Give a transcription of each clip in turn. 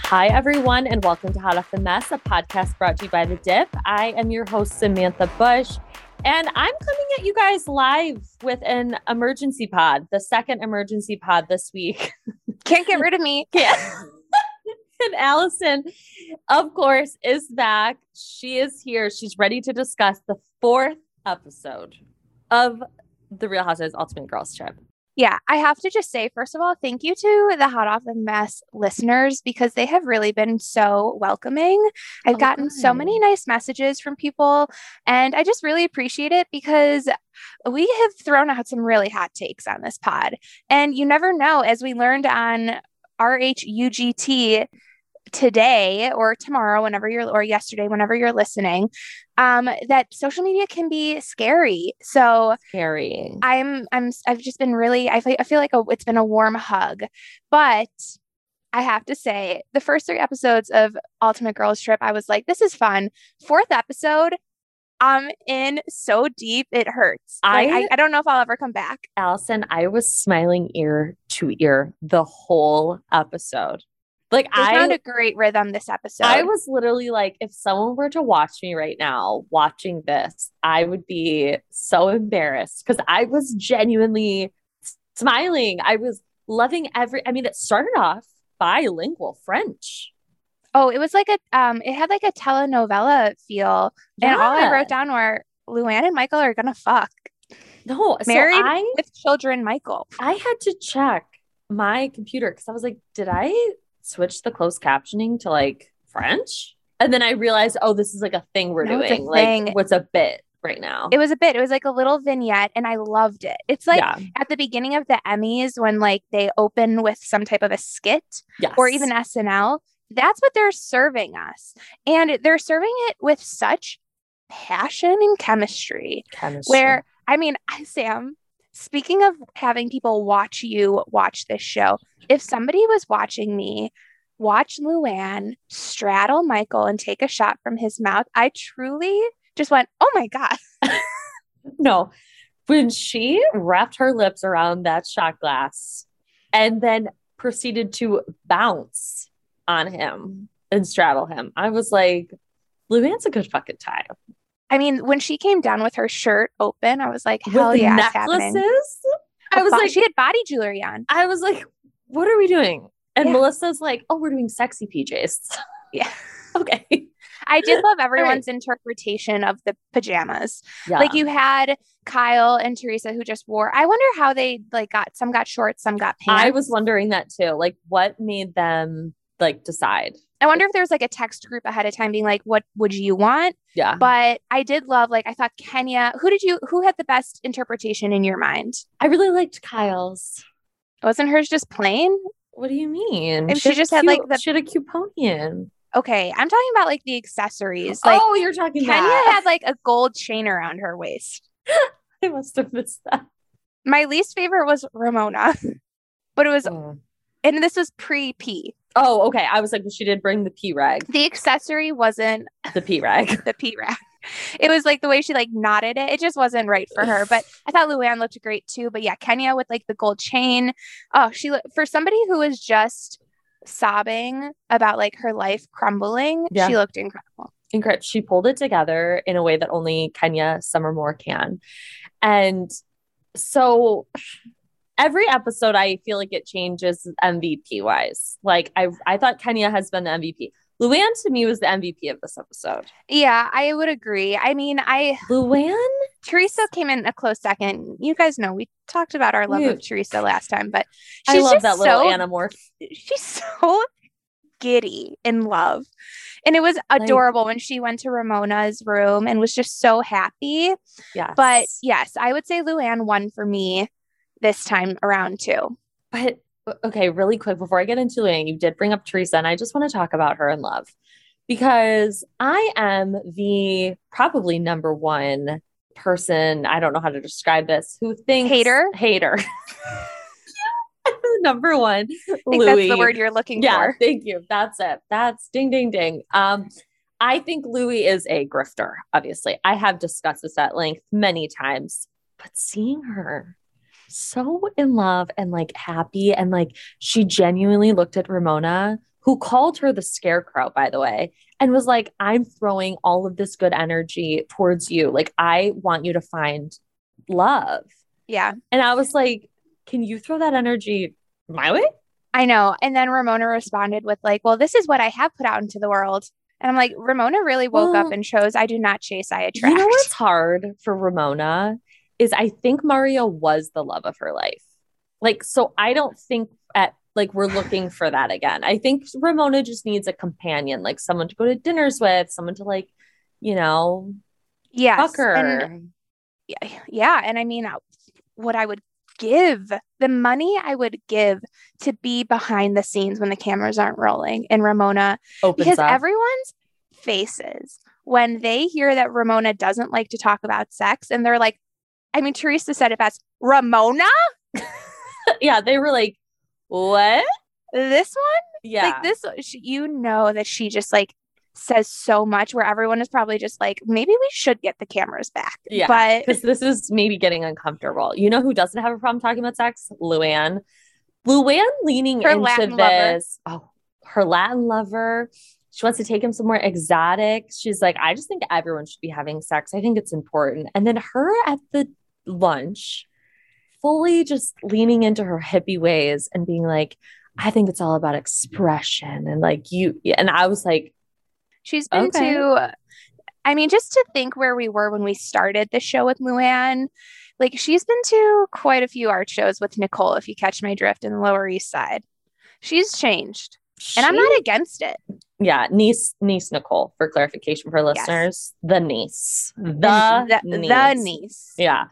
Hi, everyone, and welcome to Hot Off the Mess, a podcast brought to you by The Dip. I am your host, Samantha Bush, and I'm coming at you guys live with an emergency pod, the second emergency pod this week. Can't get rid of me. Yeah. And Allison, of course, is back. She is here. She's ready to discuss the fourth episode of The Real Housewives Ultimate Girls Trip. Yeah, I have to just say, first of all, thank you to the Hot Off the Mess listeners because they have really been so welcoming. I've gotten so many nice messages from people, and I just really appreciate it because we have thrown out some really hot takes on this pod. And you never know, as we learned on RHUGT today or tomorrow, or yesterday, whenever you're listening, that social media can be scary. So scary. I've just been really, I feel like it's been a warm hug, but I have to say the first 3 episodes of Ultimate Girls Trip, I was like, this is fun. 4th episode, I'm in so deep, it hurts. I don't know if I'll ever come back. Allison, I was smiling ear to ear the whole episode. Like, I found a great rhythm this episode. I was literally like, if someone were to watch me right now watching this, I would be so embarrassed because I was genuinely smiling. I was loving it started off bilingual French. Oh, it was like it had like a telenovela feel. Yeah. And all I wrote down were Luann and Michael are gonna fuck. No, married with children, Michael. I had to check my computer because I was like, did I switch the closed captioning to like French? And then I realized, oh, this is like a thing we're doing. Like, what's a bit right now? It was a bit. It was like a little vignette, and I loved it. It's like at the beginning of the Emmys when like they open with some type of a skit, or even SNL. That's what they're serving us, and they're serving it with such passion and chemistry. Where I mean, Sam, speaking of having people watch you watch this show, if somebody was watching me watch Luann straddle Michael and take a shot from his mouth, I truly just went, oh my God. No, when she wrapped her lips around that shot glass and then proceeded to bounce on him and straddle him, I was like, Luann's a good fucking time. I mean, when she came down with her shirt open, I was like, hell yeah, it's happening. I was like, she had body jewelry on. I was like, what are we doing? And Melissa's like, oh, we're doing sexy PJs. Yeah. Okay. I did love everyone's interpretation of the pajamas. Yeah. Like you had Kyle and Teresa who just wore, I wonder how they like some got shorts, some got pants. I was wondering that too. Like what made them like decide? I wonder if there was like a text group ahead of time being like, what would you want? Yeah. But I did love, like, I thought Kenya, who had the best interpretation in your mind? I really liked Kyle's. Wasn't hers just plain? What do you mean? If she just had like she had a cute pony in. Okay. I'm talking about like the accessories. Like, oh, you're talking Kenya had like a gold chain around her waist. I must have missed that. My least favorite was Ramona, but it was, and this was pre-P. Oh, okay. I was like, well, she did bring the P rag. The accessory wasn't the P rag. The P rag. It was like the way she like knotted it. It just wasn't right for her. But I thought Luann looked great too. But yeah, Kenya with like the gold chain. Oh, for somebody who was just sobbing about like her life crumbling, she looked incredible. Incredible. She pulled it together in a way that only Kenya Summermore can. And so every episode, I feel like it changes MVP wise. Like I thought Kenya has been the MVP. Luann to me was the MVP of this episode. Yeah, I would agree. I mean, Teresa came in a close second. You guys know we talked about our love of Teresa last time, but I love that little animorph. She's so giddy in love. And it was adorable when she went to Ramona's room and was just so happy. Yes. But yes, I would say Luann won for me this time around too. But okay, really quick before I get into Luann, you did bring up Teresa, and I just want to talk about her in love because I am the probably number one person, I don't know how to describe this, who thinks hater. Number one, Louis. That's the word you're looking for. Yeah, thank you. That's it. That's ding, ding, ding. I think Louis is a grifter. Obviously, I have discussed this at length many times, but seeing her so in love and like happy and like she genuinely looked at Ramona, who called her the Scarecrow, by the way, and was like, I'm throwing all of this good energy towards you. Like, I want you to find love. Yeah. And I was like, can you throw that energy my way? I know. And then Ramona responded with like, well, this is what I have put out into the world. And I'm like, Ramona really woke up and chose, I do not chase, I attract. You know what's hard for Ramona is I think Mario was the love of her life. Like, so I don't think we're looking for that again. I think Ramona just needs a companion, like someone to go to dinners with, someone to like, fuck her. And yeah. And I mean, what I would give, the money I would give to be behind the scenes when the cameras aren't rolling and Ramona because everyone's faces when they hear that Ramona doesn't like to talk about sex and they're like, I mean, Teresa said it best, Ramona? Yeah, they were like, what? This one? Yeah. Like this, that she just like says so much where everyone is probably just like, maybe we should get the cameras back. Yeah. But because this is maybe getting uncomfortable. You know who doesn't have a problem talking about sex? Luann. Luann leaning her into Latin this. Lover. Oh, her Latin lover. She wants to take him somewhere exotic. She's like, I just think everyone should be having sex. I think it's important. And then her at the lunch, fully just leaning into her hippie ways and being like, I think it's all about expression. And like and I was like, she's been to, I mean, just to think where we were when we started the show with Luann, like she's been to quite a few art shows with Nicole, if you catch my drift, in the Lower East Side. She's changed. And I'm not against it. Yeah, niece Nicole, for clarification for listeners. Yes. The niece. The niece. Yeah.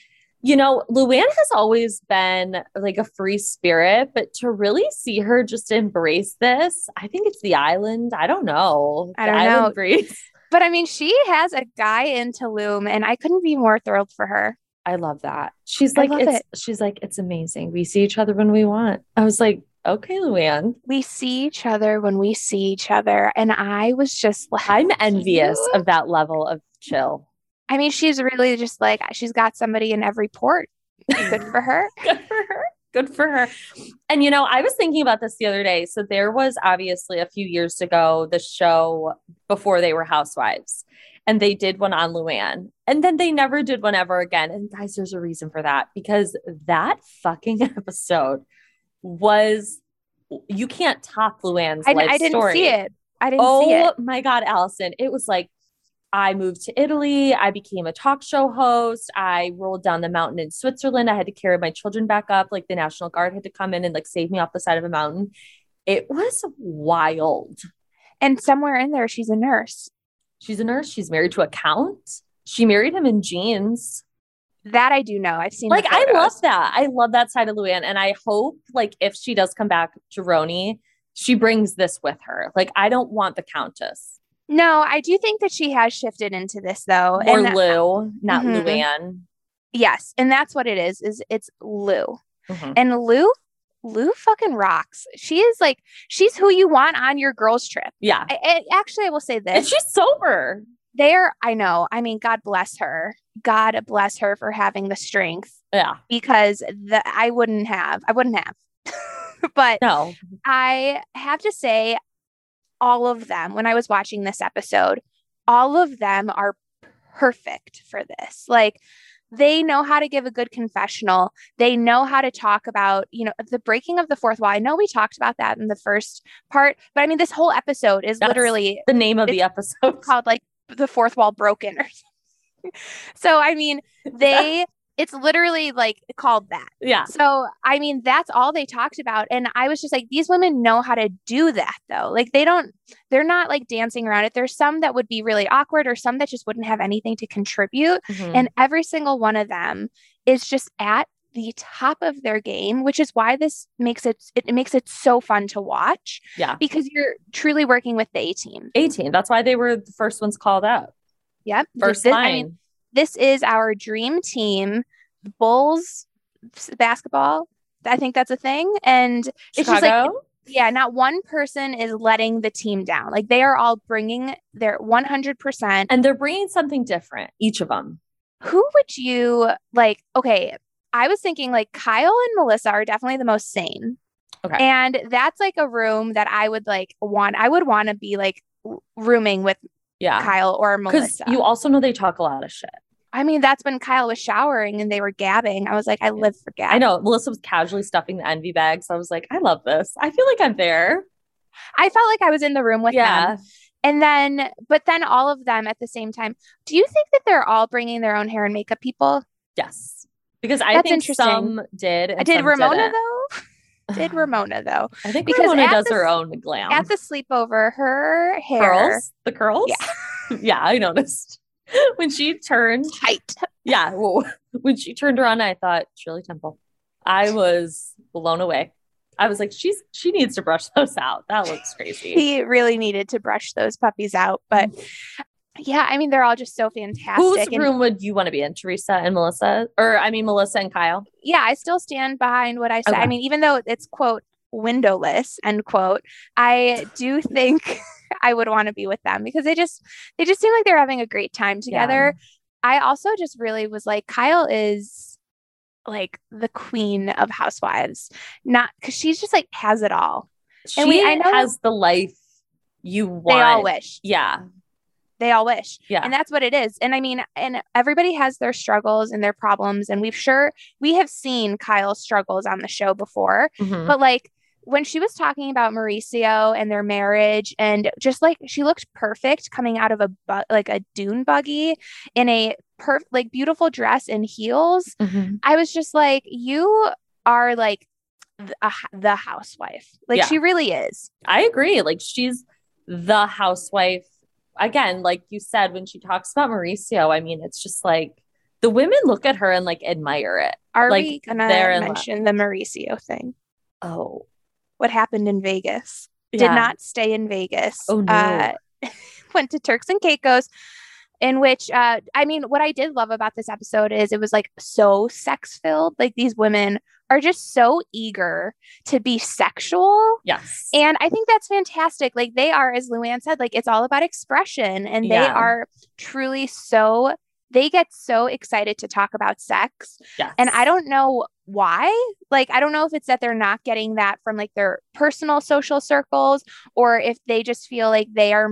Luann has always been like a free spirit, but to really see her just embrace this, I think it's the island. I don't know. I don't know. Breeze. But I mean, she has a guy in Tulum, and I couldn't be more thrilled for her. I love that. She's like, it's amazing. We see each other when we want. I was like, okay, Luann. We see each other when we see each other. And I was just like, I'm envious of that level of chill. I mean, she's really just like, she's got somebody in every port. Good for her. Good for her. And, I was thinking about this the other day. So there was obviously a few years ago, the show before they were housewives, and they did one on Luann, and then they never did one ever again. And guys, there's a reason for that, because that fucking episode was, you can't top Luann's life story. I didn't see it. Oh my God, Allison. It was like, I moved to Italy. I became a talk show host. I rolled down the mountain in Switzerland. I had to carry my children back up. Like the National Guard had to come in and like save me off the side of a mountain. It was wild. And somewhere in there, she's a nurse. She's a nurse. She's married to a count. She married him in jeans. That I do know. I've seen like, I love that. I love that side of Luann. And I hope like if she does come back to Roni, she brings this with her. Like, I don't want the Countess. No, I do think that she has shifted into this though. Or Lou, not Luann. Yes. And that's what it is it's Lou. Mm-hmm. And Lou fucking rocks. She's who you want on your girls trip. Yeah. Actually, I will say this. And she's sober. I know. I mean, God bless her. God bless her for having the strength. Yeah. Because I wouldn't have. But no. I have to say, all of them, when I was watching this episode, all of them are perfect for this. Like, they know how to give a good confessional. They know how to talk about, the breaking of the fourth wall. I know we talked about that in the first part, but I mean, this whole episode is literally the name of the episode, called like the fourth wall broken or something. So, I mean, it's literally like called that. Yeah. So, I mean, that's all they talked about. And I was just like, these women know how to do that though. Like they're not like dancing around it. There's some that would be really awkward or some that just wouldn't have anything to contribute. Mm-hmm. And every single one of them is just at the top of their game, which is why this makes it so fun to watch. Yeah. Because you're truly working with the A-team. A-team. That's why they were the first ones called out. Yep. First line. I mean, this is our dream team, Bulls basketball. I think that's a thing. And it's just like, not one person is letting the team down. Like they are all bringing their 100%. And they're bringing something different, each of them. Who would you like? Okay, I was thinking like Kyle and Melissa are definitely the most sane. Okay. And that's like a room that I would want to be like rooming with Kyle or Melissa. Because you also know they talk a lot of shit. I mean, that's when Kyle was showering and they were gabbing. I was like, I live for gabbing. I know. Melissa was casually stuffing the envy bag. So I was like, I love this. I feel like I'm there. I felt like I was in the room with them. And then, but then all of them at the same time. Do you think that they're all bringing their own hair and makeup people? Yes. Because I think some did. And did some Ramona didn't. though? Did Ramona though? I think because Ramona does her own glam. At the sleepover, her hair. The curls? Yeah. Yeah, I noticed. When she turned. Tight. Yeah. Well, when she turned around, I thought, Shirley Temple. I was blown away. I was like, she needs to brush those out. That looks crazy. He really needed to brush those puppies out. But yeah, I mean, they're all just so fantastic. Whose room would you want to be in? Teresa and Melissa? Or I mean, Melissa and Kyle? Yeah, I still stand behind what I said. Okay. I mean, even though it's quote windowless, end quote, I do think I would want to be with them because they just seem like they're having a great time together. Yeah. I also just really was like, Kyle is like the queen of housewives, not because she's just like has it all. I know has the life you want. They all wish. Yeah. They all wish. Yeah. And that's what it is. And I mean, and everybody has their struggles and their problems. And we have seen Kyle's struggles on the show before, but like when she was talking about Mauricio and their marriage and just like, she looked perfect coming out of a dune buggy in a like beautiful dress and heels. I was just like, you are like the housewife. Like she really is. I agree. Like she's the housewife. Again, like you said, when she talks about Mauricio, I mean, it's just like the women look at her and like admire it. Are like, we gonna mention the Mauricio thing? Oh, what happened in Vegas? Did not stay in Vegas. Oh no. Went to Turks and Caicos, in which I mean, what I did love about this episode is it was like so sex filled. Like these women are just so eager to be sexual. Yes. And I think that's fantastic. Like they are, as Luann said, like it's all about expression and they are truly they get so excited to talk about sex. Yes. And I don't know why. Like, I don't know if it's that they're not getting that from like their personal social circles or if they just feel like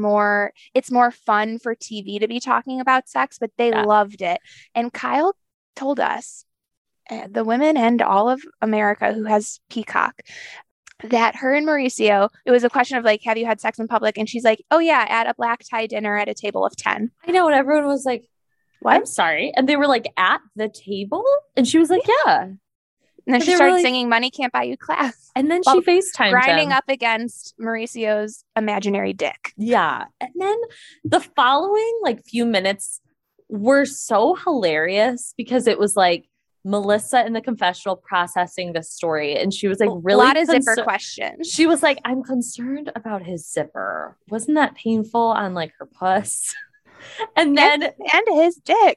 it's more fun for TV to be talking about sex, but they loved it. And Kyle told us, the women and all of America who has Peacock, that her and Mauricio, it was a question of like, have you had sex in public? And she's like, oh yeah, at a black tie dinner at a table of 10. I know. And everyone was like, what? I'm sorry. And they were like at the table. And she was like, yeah. And then she started singing Money Can't Buy You Class. And then she FaceTimed grinding him. up against Mauricio's imaginary dick. Yeah. And then the following like few minutes were so hilarious because it was like Melissa in the confessional processing the story. And she was like really a lot of zipper questions. She was like, I'm concerned about his zipper. Wasn't that painful on like her puss? And then and his dick.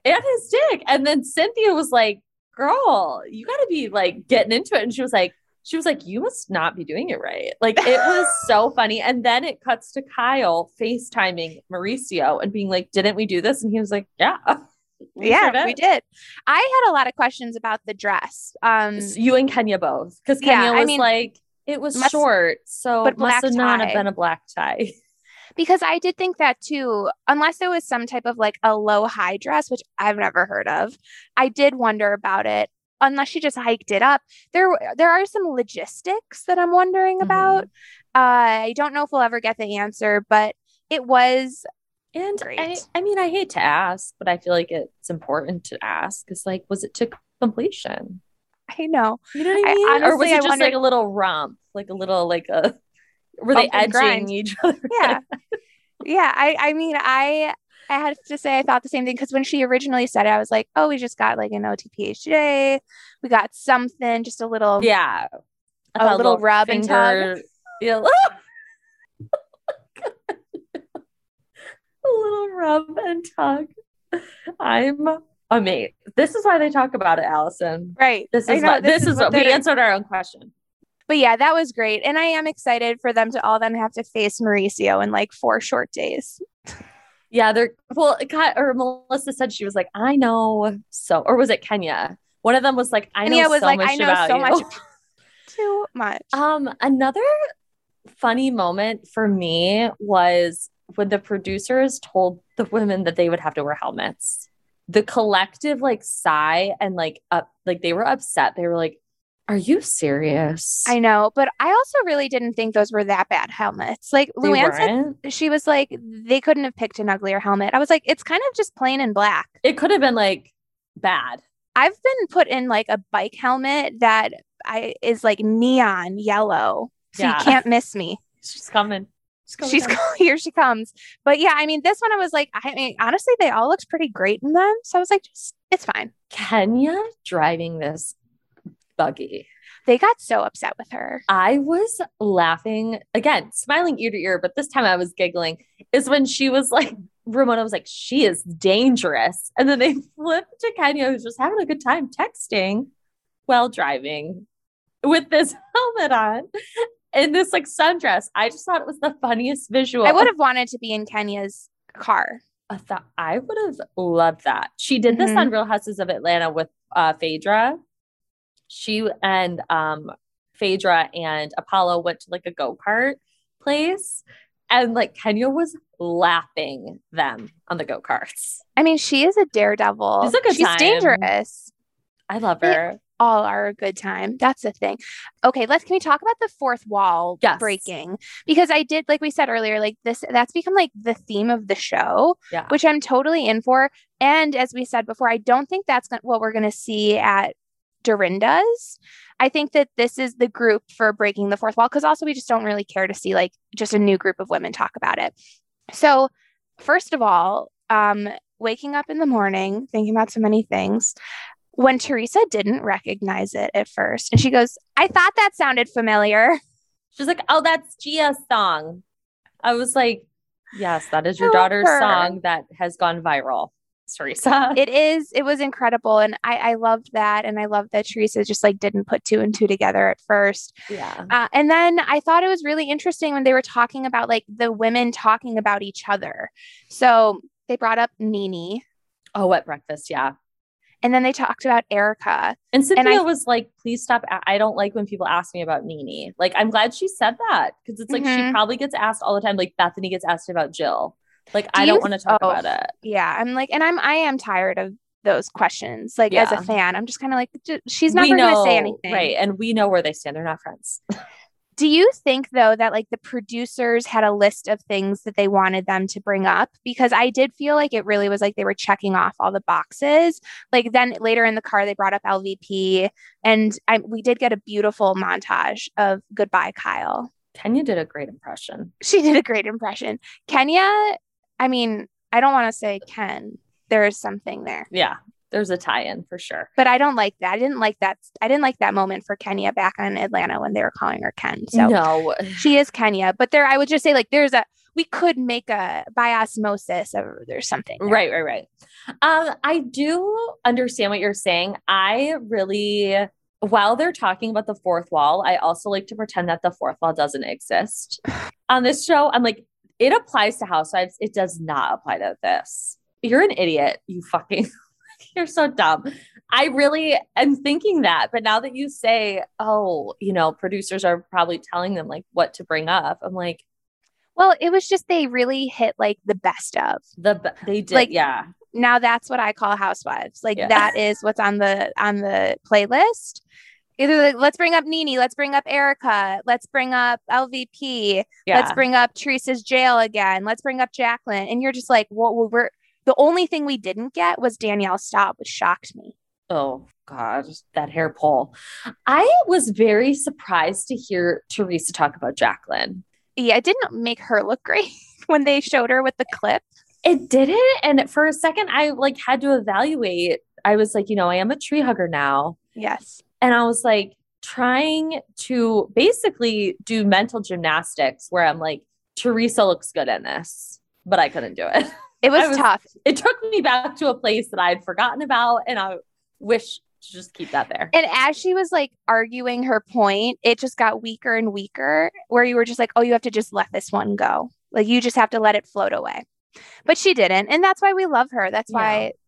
And then Cynthia was like, girl, you got to be like getting into it. And she was like, you must not be doing it right. Like it was so funny. And then it cuts to Kyle FaceTiming Mauricio and being like, didn't we do this? And he was like, yeah. We did. I had a lot of questions about the dress. You and Kenya both. Because Kenya was like, it was short. So it must have not have been a black tie. Because I did think that too, unless it was some type of like a low high dress, which I've never heard of. I did wonder about it. Unless she just hiked it up. There are some logistics that I'm wondering about. I don't know if we'll ever get the answer, but it was great. I mean, I hate to ask, but I feel like it's important to ask. It's like, was it to completion? I know. You know what I mean? Honestly, or was it just like a little romp? Like a little, like a... Were they edging each other? Yeah. Yeah. I mean, I had to say I thought the same thing because when she originally said it, I was like, oh, we just got like an OTPH today. We got something, just a little. Yeah. A little rub and tug. Yeah. A little rub and tug. I'm amazed. This is why they talk about it, Allison. Right. This is what we answered our own question. But yeah, that was great. And I am excited for them to all then have to face Mauricio in like 4 short days. Yeah, Melissa said she was like, I know so, or was it Kenya? One of them was like, I know so much about you. too much. Another funny moment for me was when the producers told the women that they would have to wear helmets. The collective like sigh and like they were upset. They were like, "Are you serious?" I know, but I also really didn't think those were that bad helmets. Like Luann said, she was like, they couldn't have picked an uglier helmet. I was like, it's kind of just plain and black. It could have been like bad. I've been put in like a bike helmet that is like neon yellow, so you can't miss me. She's coming. Here she comes. But yeah, I mean, this one I was like, I mean, honestly, they all looked pretty great in them. So I was like, it's fine. Kenya driving this buggy. They got so upset with her. I was laughing again, smiling ear to ear, but this time I was giggling. Is when she was like, Ramona was like, she is dangerous. And then they flipped to Kenya, who's just having a good time texting while driving with this helmet on. In this like sundress. I just thought it was the funniest visual. I would have wanted to be in Kenya's car. I would have loved that. She did this on Real Houses of Atlanta with Phaedra. She and Phaedra and Apollo went to like a go-kart place, and like Kenya was lapping them on the go-karts. I mean, she is a daredevil. She's a good time. She's dangerous. I love her. All are a good time. That's the thing. Okay, can we talk about the fourth wall breaking? Because I did, like we said earlier, like that's become like the theme of the show, which I'm totally in for. And as we said before, I don't think that's what we're going to see at Dorinda's. I think that this is the group for breaking the fourth wall, because also we just don't really care to see like just a new group of women talk about it. So first of all, waking up in the morning, thinking about so many things, when Teresa didn't recognize it at first, and she goes, I thought that sounded familiar. She's like, oh, that's Gia's song. I was like, yes, that is your daughter's song that has gone viral, Teresa. It was incredible. And I loved that. And I loved that Teresa just like didn't put two and two together at first. Yeah. And then I thought it was really interesting when they were talking about like the women talking about each other. So they brought up Nene. Oh, at breakfast. Yeah. And then they talked about Erica. And Cynthia was like, please stop. I don't like when people ask me about Nene. Like, I'm glad she said that, because it's like she probably gets asked all the time. Like Bethany gets asked about Jill. Like, I don't want to talk about it. Yeah. I'm like, and I am tired of those questions. Like as a fan, I'm just kind of like, she's never going to say anything. Right. And we know where they stand. They're not friends. Do you think, though, that like the producers had a list of things that they wanted them to bring up? Because I did feel like it really was like they were checking off all the boxes. Like then later in the car, they brought up LVP, and we did get a beautiful montage of Goodbye, Kyle. Kenya did a great impression. She did a great impression. Kenya, I mean, I don't want to say Ken. There is something there. Yeah. There's a tie-in for sure. But I don't like that. I didn't like that moment for Kenya back on Atlanta when they were calling her Ken. So no, she is Kenya. But I would just say like we could make a by osmosis or there's something there. Right. I do understand what you're saying. While they're talking about the fourth wall, I also like to pretend that the fourth wall doesn't exist. On this show, I'm like, it applies to Housewives. It does not apply to this. You're an idiot. You're so dumb. I really am thinking that. But now that you say, producers are probably telling them like what to bring up, I'm like, well, it was just they really hit like the best of. They did. Like, yeah. Now that's what I call Housewives. Like that is what's on the playlist. Either like, let's bring up Nene, let's bring up Erica, let's bring up LVP, let's bring up Teresa's jail again, let's bring up Jacqueline. And you're just like, we're the only thing we didn't get was Danielle Staub, which shocked me. Oh, God, that hair pull. I was very surprised to hear Teresa talk about Jacqueline. Yeah, it didn't make her look great when they showed her with the clip. It didn't. And for a second, I like had to evaluate. I was like, I am a tree hugger now. Yes. And I was like trying to basically do mental gymnastics where I'm like, Teresa looks good in this, but I couldn't do it. It was tough. It took me back to a place that I'd forgotten about, and I wish to just keep that there. And as she was like arguing her point, it just got weaker and weaker, where you were just like, oh, you have to just let this one go. Like you just have to let it float away. But she didn't. And that's why we love her. That's why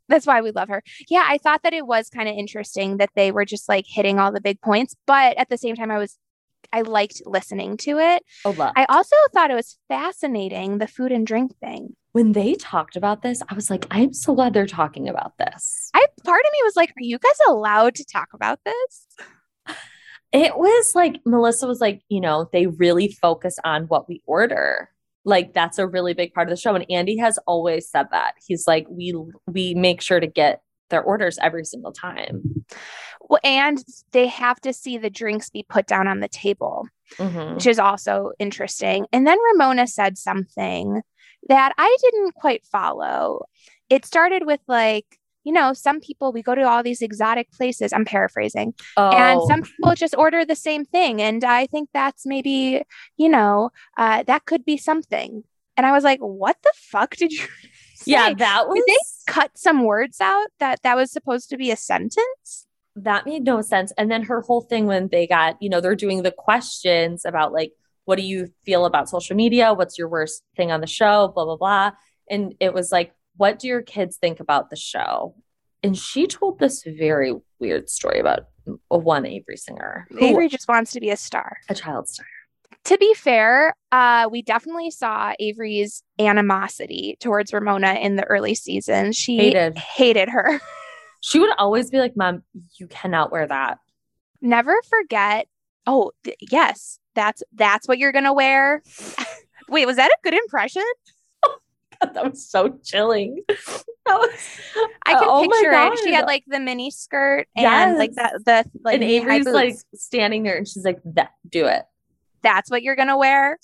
That's why we love her. Yeah, I thought that it was kind of interesting that they were just like hitting all the big points, but at the same time I liked listening to it. Oh, love. I also thought it was fascinating, the food and drink thing. When they talked about this, I was like, I'm so glad they're talking about this. Part of me was like, are you guys allowed to talk about this? It was like, Melissa was like, they really focus on what we order. Like, that's a really big part of the show. And Andy has always said that. He's like, we make sure to get their orders every single time. Well, and they have to see the drinks be put down on the table, which is also interesting. And then Ramona said something that I didn't quite follow. It started with like, some people, we go to all these exotic places. I'm paraphrasing. And some people just order the same thing. And I think that's maybe, that could be something. And I was like, what the fuck did you say? Yeah, that was... Did they cut some words out that was supposed to be a sentence? That made no sense. And then her whole thing when they got, they're doing the questions about like, what do you feel about social media? What's your worst thing on the show? Blah, blah, blah. And it was like, what do your kids think about the show? And she told this very weird story about one Avery Singer. Avery just wants to be a star. A child star. To be fair, we definitely saw Avery's animosity towards Ramona in the early seasons. She hated her. She would always be like, Mom, you cannot wear that. Never forget. Oh, yes, that's what you're going to wear. Wait, was that a good impression? That was so chilling. I can picture it. She had like the mini skirt and like the like, and Avery's like standing there and she's like, do it. That's what you're going to wear.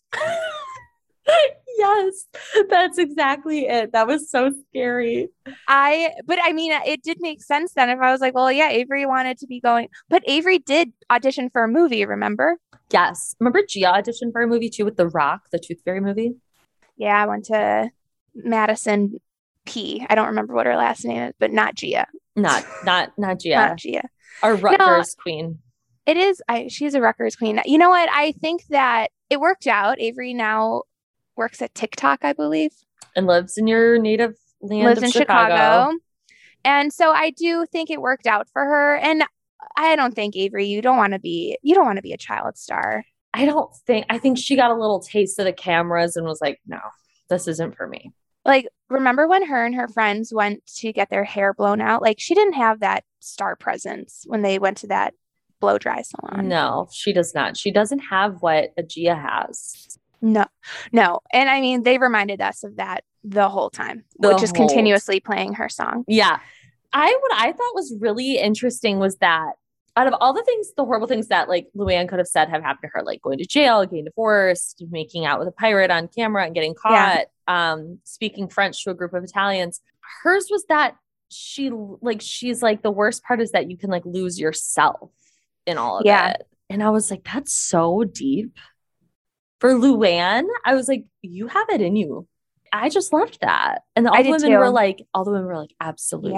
Yes, that's exactly it. That was so scary. But I mean, it did make sense then if I was like, well, yeah, Avery wanted to be going, but Avery did audition for a movie, remember? Yes. Remember Gia auditioned for a movie too with The Rock, the Tooth Fairy movie? Yeah, I went to Madison P. I don't remember what her last name is, but not Gia. Not Gia. Not Gia. Our Rutgers queen. It is. She's a Rutgers queen. You know what? I think that it worked out. Avery now works at TikTok, I believe. And lives in your native land lives in Chicago. And so I do think it worked out for her. And I don't think, Avery, you don't want to be a child star. I think she got a little taste of the cameras and was like, no, this isn't for me. Like, remember when her and her friends went to get their hair blown out? Like, she didn't have that star presence when they went to that blow dry salon. No, she does not. She doesn't have what a Gia has. No. And I mean, they reminded us of that the whole time, which is continuously playing her song. Yeah. What I thought was really interesting was that out of all the things, the horrible things that like Luann could have said have happened to her, like going to jail, getting divorced, making out with a pirate on camera and getting caught, speaking French to a group of Italians. Hers was that she's like, the worst part is that you can like lose yourself in all of it. And I was like, that's so deep. For Luann, I was like, you have it in you. I just loved that. And all the women were like, absolutely.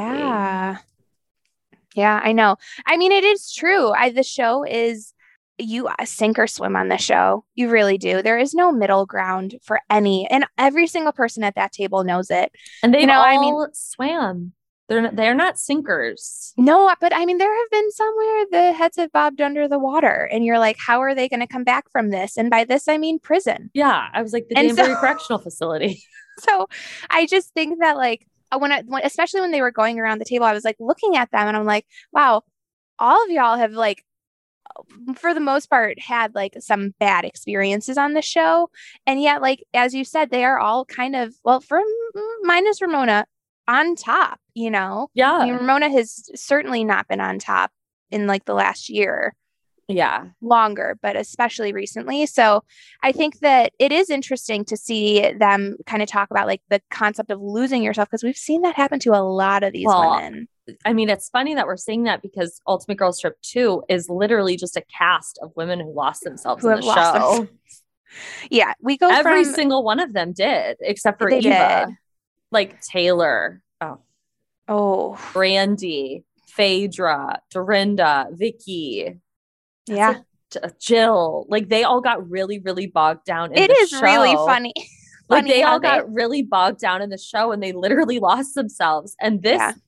Yeah, I know. I mean, it is true. The show is, you sink or swim on the show. You really do. There is no middle ground for any, and every single person at that table knows it. And they all swam. They're not sinkers. No, but I mean, there have been some where the heads have bobbed under the water and you're like, how are they going to come back from this? And by this, I mean prison. Yeah. I was like, the Danbury Correctional Facility. So I just think that like, especially when they were going around the table, I was like looking at them and I'm like, wow, all of y'all have like, for the most part, had like some bad experiences on the show. And yet, like, as you said, they are all kind of, well, minus Ramona, on top, Yeah. I mean, Ramona has certainly not been on top in like the last year. Yeah. Longer, but especially recently. So I think that it is interesting to see them kind of talk about like the concept of losing yourself, because we've seen that happen to a lot of these women. I mean, it's funny that we're saying that because Ultimate Girls Trip 2 is literally just a cast of women who lost themselves in the show. Yeah. We go every single one of them did, except for Eva. Did. Like Taylor. Oh. Brandy, Phaedra, Dorinda, Vicky. Yeah. Jill. Like they all got really, really bogged down in the show. It is really funny. Like they all got really bogged down in the show and they literally lost themselves. And this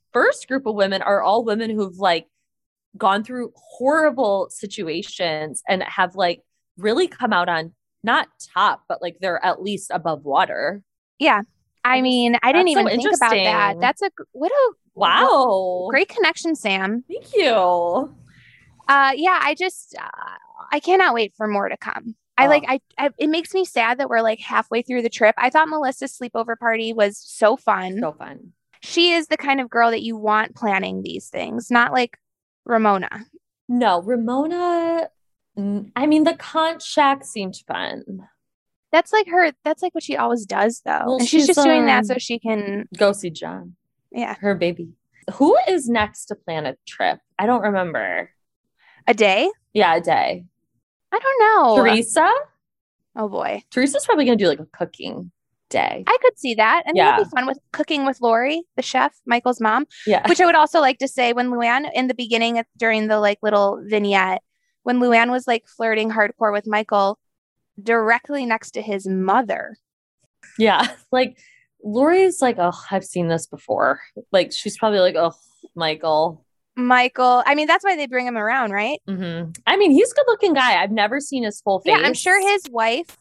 first group of women are all women who've like gone through horrible situations and have like really come out on not top, but like they're at least above water. Yeah. I mean, I didn't even think about that. That's wow. Great connection, Sam. Thank you. Yeah, I cannot wait for more to come. It makes me sad that we're like halfway through the trip. I thought Melissa's sleepover party was so fun. So fun. She is the kind of girl that you want planning these things, not like Ramona. No, Ramona. I mean, the conch shack seemed fun. That's like what she always does, though. Well, and she's just doing that so she can go see John. Yeah. Her baby. Who is next to plan a trip? I don't remember. A day? Yeah, a day. I don't know. Teresa? Oh boy. Teresa's probably going to do like a cooking day. I could see that. And that'd be fun with cooking with Lori, the chef, Michael's mom. Yeah. Which I would also like to say when Luann in the beginning during the like little vignette, when Luann was like flirting hardcore with Michael directly next to his mother. Yeah. Like Lori's like, oh, I've seen this before. Like she's probably like, oh, Michael. I mean, that's why they bring him around, right? Mm-hmm. I mean, he's a good looking guy. I've never seen his full face. Yeah, I'm sure his wife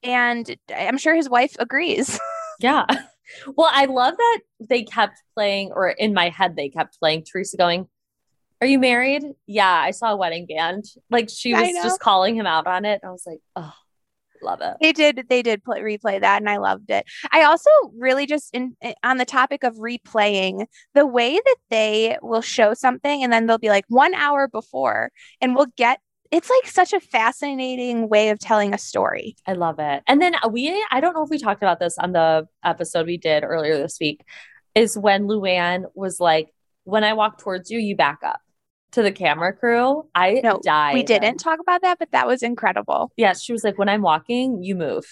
agrees. Yeah. Well, I love that they kept playing, or in my head, they kept playing Teresa going, are you married? Yeah, I saw a wedding band. Like she was just calling him out on it. I was like, oh, love it. They did replay that and I loved it. I also really just on the topic of replaying, the way that they will show something and then they'll be like 1 hour before and it's like such a fascinating way of telling a story. I love it. And then I don't know if we talked about this on the episode we did earlier this week, is when Luann was like, when I walk towards you, you back up. To the camera crew. I died. We didn't talk about that, but that was incredible. Yeah, she was like, when I'm walking, you move.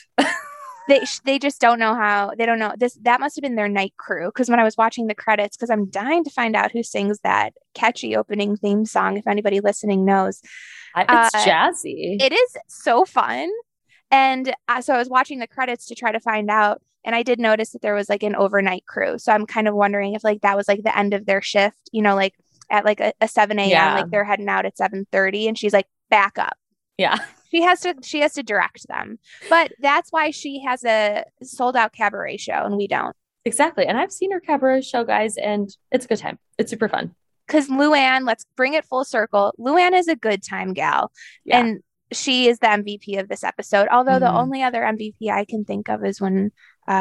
They just don't know how. They don't know this. That must have been their night crew. Because when I was watching the credits, because I'm dying to find out who sings that catchy opening theme song. If anybody listening knows, it's jazzy. It is so fun. And so I was watching the credits to try to find out. And I did notice that there was like an overnight crew. So I'm kind of wondering if like that was like the end of their shift. You know, like at like a 7 a.m. Like they're heading out at 7:30 and she's like, back up. Yeah. She has to direct them. But that's why she has a sold out cabaret show and we don't. Exactly. And I've seen her cabaret show, guys, and it's a good time. It's super fun. Because Luann, let's bring it full circle. Luann is a good time gal. Yeah. And she is the MVP of this episode. Although the only other MVP I can think of is when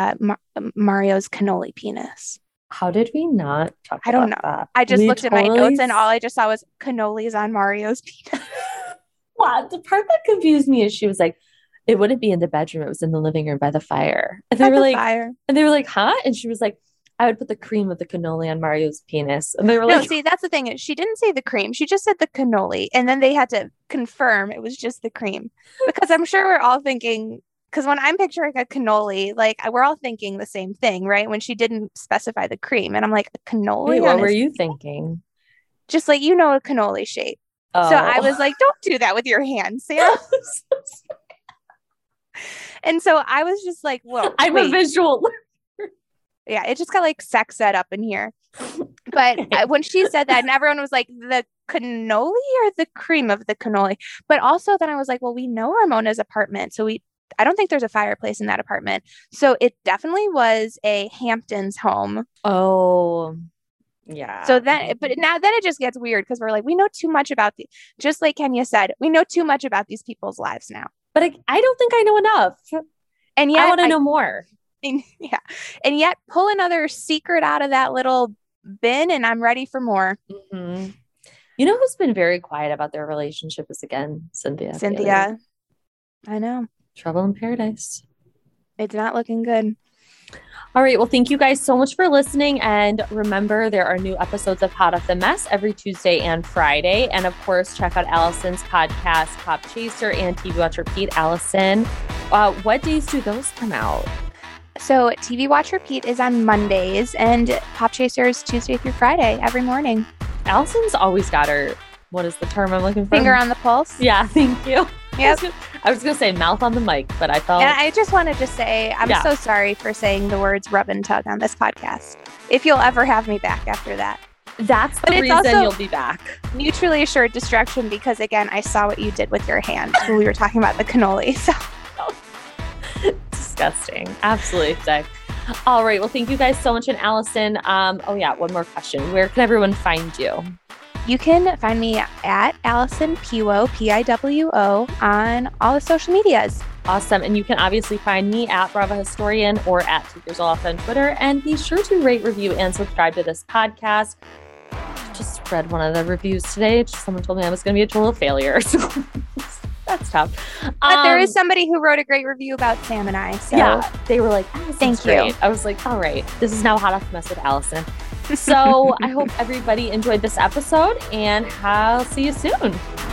Mario's cannoli penis. How did we not talk I don't know. That? I just looked at my notes and all I just saw was cannolis on Mario's penis. Wow. The part that confused me is she was like, it wouldn't be in the bedroom. It was in the living room by the fire. And they were like, huh? And she was like, I would put the cream of the cannoli on Mario's penis. And they were like, no, see, that's the thing. She didn't say the cream. She just said the cannoli. And then they had to confirm it was just the cream. Because I'm sure we're all thinking, because when I'm picturing a cannoli, like we're all thinking the same thing, right? When she didn't specify the cream. And I'm like, a cannoli? Wait, what were you thinking? Just like, a cannoli shape. Oh. So I was like, don't do that with your hands, Sam. And so I was just like, whoa. I'm a visual learner. Yeah, it just got like sex ed up in here. But when she said that, and everyone was like, the cannoli or the cream of the cannoli? But also then I was like, well, we know Ramona's apartment. So I don't think there's a fireplace in that apartment. So it definitely was a Hamptons home. Oh, yeah. So then it just gets weird because we're like, we know too much about just like Kenya said, we know too much about these people's lives now. But I don't think I know enough. And yet I want to know more. And yet pull another secret out of that little bin and I'm ready for more. Mm-hmm. You know who's been very quiet about their relationship is again Cynthia. I know. Trouble in Paradise. It's not looking good. All right. Well, thank you guys so much for listening. And remember, there are new episodes of Hot Off the Mess every Tuesday and Friday. And of course, check out Allison's podcast, Pop Chaser and TV Watch Repeat. Allison, what days do those come out? So TV Watch Repeat is on Mondays and Pop Chaser is Tuesday through Friday every morning. Allison's always got her, what is the term I'm looking for? Finger on the pulse. Yeah, thank you. Yep. I was going to say mouth on the mic, but I felt. And I just wanted to say, I'm so sorry for saying the words rub and tug on this podcast. If you'll ever have me back after that. That's the reason you'll be back. Mutually assured destruction because, again, I saw what you did with your hand when we were talking about the cannoli. So disgusting. Absolutely sick. All right. Well, thank you guys so much. And Allison, one more question. Where can everyone find you? You can find me at Allison Piwo, Piwo, on all the social medias. Awesome. And you can obviously find me at Brava Historian or at Takers Off on Twitter. And be sure to rate, review, and subscribe to this podcast. Just read one of the reviews today. Someone told me I was going to be a total failure. So that's tough. But there is somebody who wrote a great review about Sam and I. So yeah, they were like, thank you. I was like, all right, this is now Hot Off the Mess with Allison. So I hope everybody enjoyed this episode, and I'll see you soon.